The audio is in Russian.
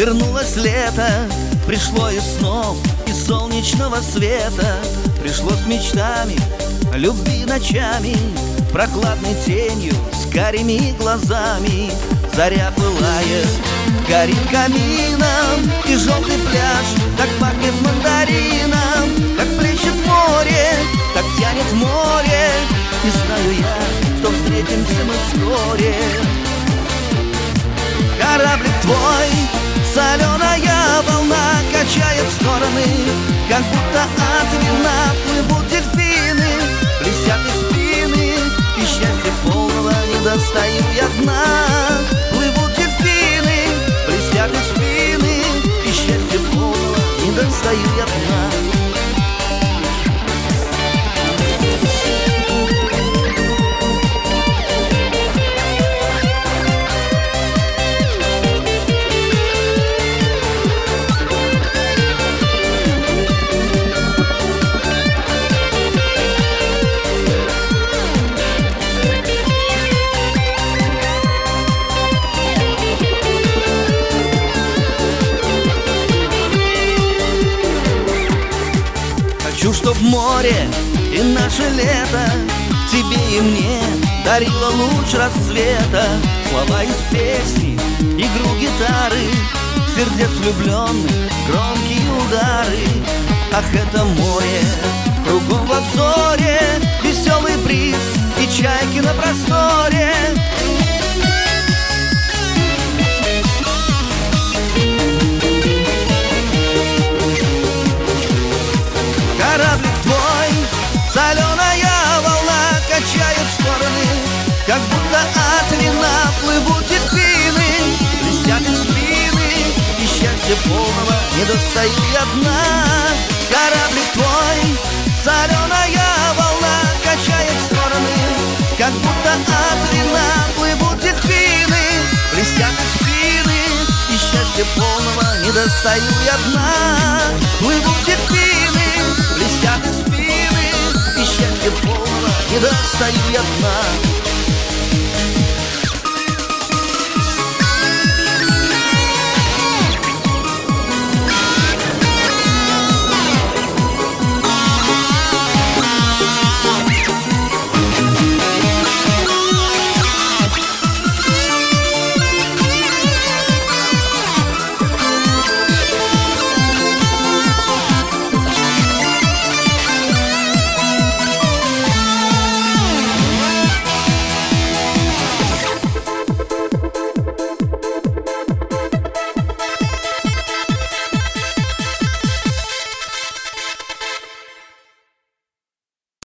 вернулось лето, пришло и снов, и солнечного света. Пришло с мечтами, любви ночами, прохладной тенью, с карими глазами. Заря пылает, горит камином, и желтый пляж так пахнет мандарином. Как плещет море, так тянет море, и знаю я, что встретимся мы вскоре. Кораблик твой, соленая волна качает в стороны, как будто от вина плывут дельфины. Блестят и спины, и счастья полного не достаю я дна. Плывут дельфины, блестят и спины, и счастья полного не достаю я дна. Хочу, чтоб море и наше лето тебе и мне дарило луч рассвета. Слова из песни, игру гитары, сердец влюбленных, громкие удары. Ах, это море, кругом в обзоре, веселый бриз и чайки на просторе. Кораблик твой, соленая волна качает в стороны, как будто от вина плывут дельфины. Блестят их спины, и счастья полного не достаю я дна. Кораблик твой, соленая волна качает в стороны, как будто от вина плывут дельфины. Блестят их спины, и счастья полного не достаю я дна. Плывут дельфины, блестят их спины, и счастья полного не достаю я дна.